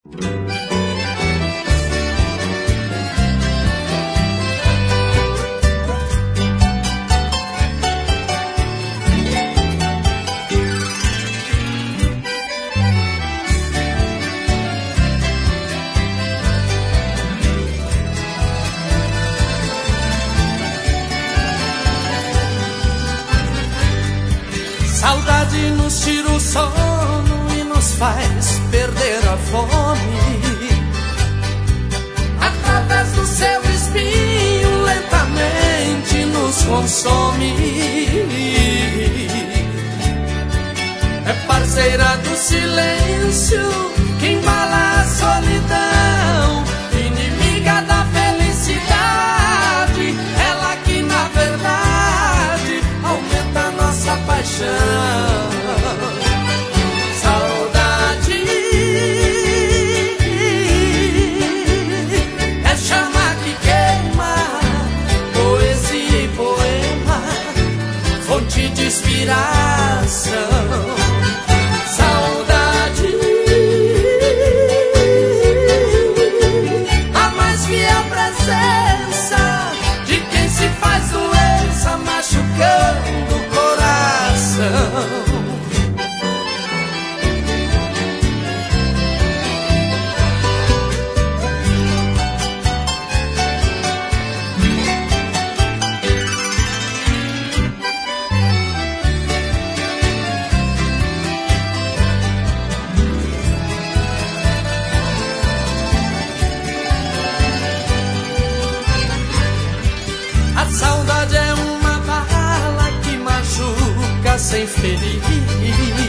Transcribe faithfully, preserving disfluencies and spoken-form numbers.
Saudade nos tira o sono e nos faz perder a fome. Através do seu espinho lentamente nos consome. É parceira do silêncio que embala a solidão, inimiga da felicidade, ela que na verdade aumenta nossa paixão. Saudade é chama que queima, poesia e poema, fonte de inspiração. Saudade, a mais fiel presença de quem se faz doença, machucando o coração. A saudade é uma bala que machuca sem ferir.